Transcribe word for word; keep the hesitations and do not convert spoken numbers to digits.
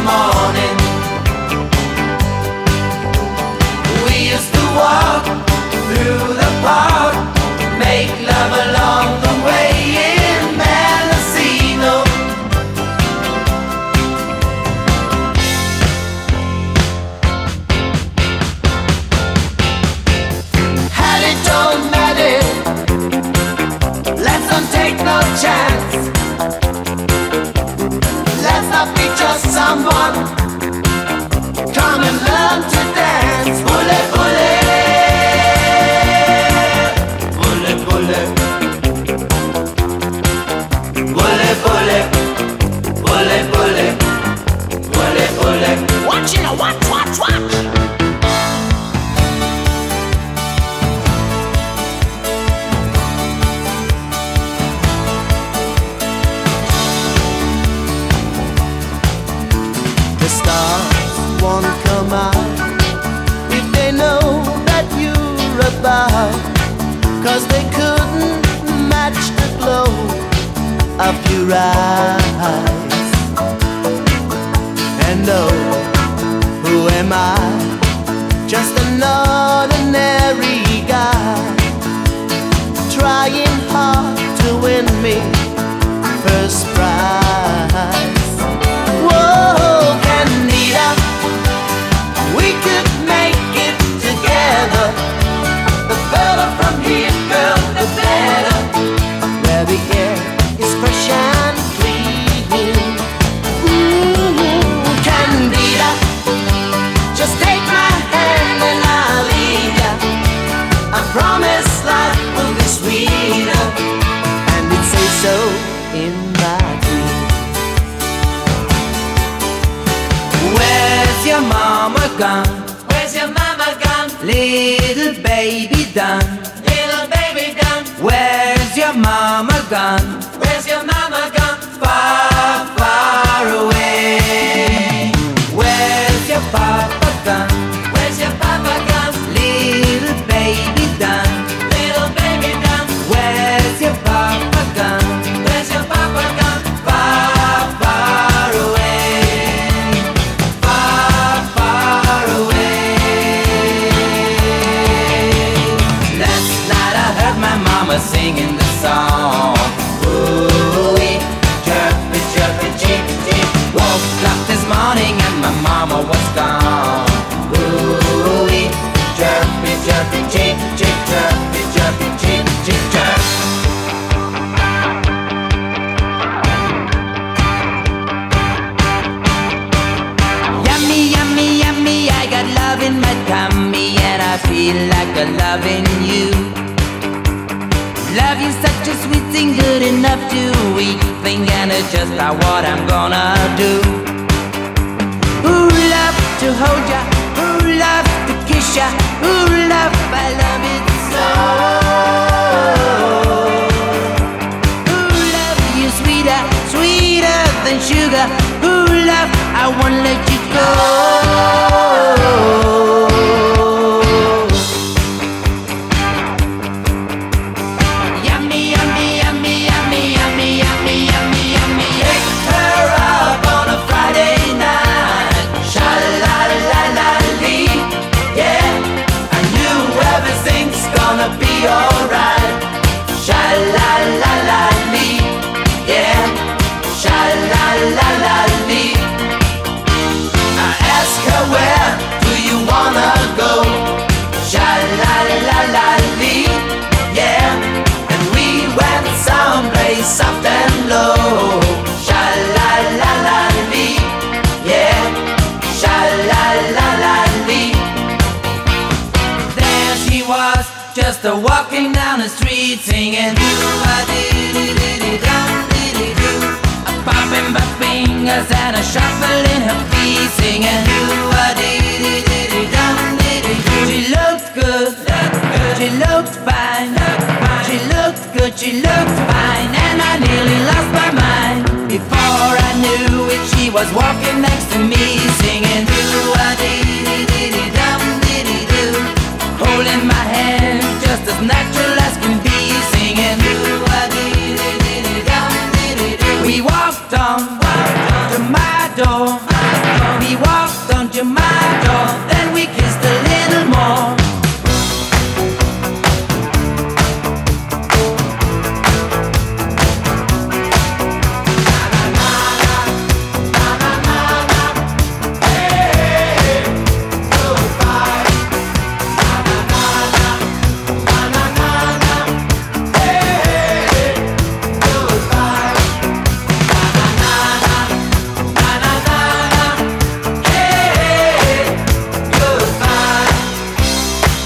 morning. We used to walk through the park, make love along the way in Mendocino. Had it, don't matter, let's not take no chance. Let's not be just someone, come and learn to dance. Bully, bully, bully, bully, bully, bully, bully, bully, bully, bully. Watch it, watch, watch, watch. The stars won't come out if they know that you're about, 'cause they couldn't match the glow of your eyes. And oh, who am I? Just an ordinary guy, trying hard to win me first prize. Whoa, Candida, we could make it together. The further from here, girl, the better. Where the air is fresh and clean. Mm-hmm. Candida, just take my hand and I'll lead ya. I promise life will be sweeter, and it says so in my dream. Where's your mama gone? Where's your mama gone? Little baby done. Little baby done. Where's your mama gone? Where's your mama gone? Far, far away. Where's your papa gone? Where's your papa gone? Little baby done. Little baby done. Where's your papa gone? Where's your papa gone? Far, far away. Far, far away. Last night I heard my mama singing the song. Ooh-wee, chirpy, chirpy, cheep, cheep. Woke up this morning and my mama was gone. Ooh-wee, chirpy, chirpy, cheep, cheep, chirpy, chirpy, cheep, cheep, chirp. Yummy, yummy, yummy, I got love in my tummy and I feel like I'm loving you. Love you such a sweet thing, good enough to eat thing, and it's just not what I'm gonna do. Ooh, love to hold ya, ooh, love to kiss ya, ooh, love, I love it so. Ooh, love you sweeter, sweeter than sugar. Ooh, love, I won't let you go. Yummy, yummy, yummy, yummy, yummy, yummy, yummy, yummy. Picked her up on a Friday night. Sha-la-la-la-lee, yeah. I knew everything's gonna be alright. Sha-la-la-la-lee, yeah. Sha-la-la-la-lee. I asked her, where do you wanna go? Sha-la-la-la-lee, yeah. And we went someplace soft and low. Sha-la-la-la-lee, yeah. Sha-la-la-la-lee. There she was, just a walking down the street singing do-a-dee-dee-dee-dee-dum-dee-dee-doo, a popping my fingers and a shuffling her feet singing do-a-dee-dee-dee-dee-dum-dee-dee-doo. She looked good, she looked fine, she looked good, she looked fine, and I nearly lost my mind. Before I knew it, she was walking next to me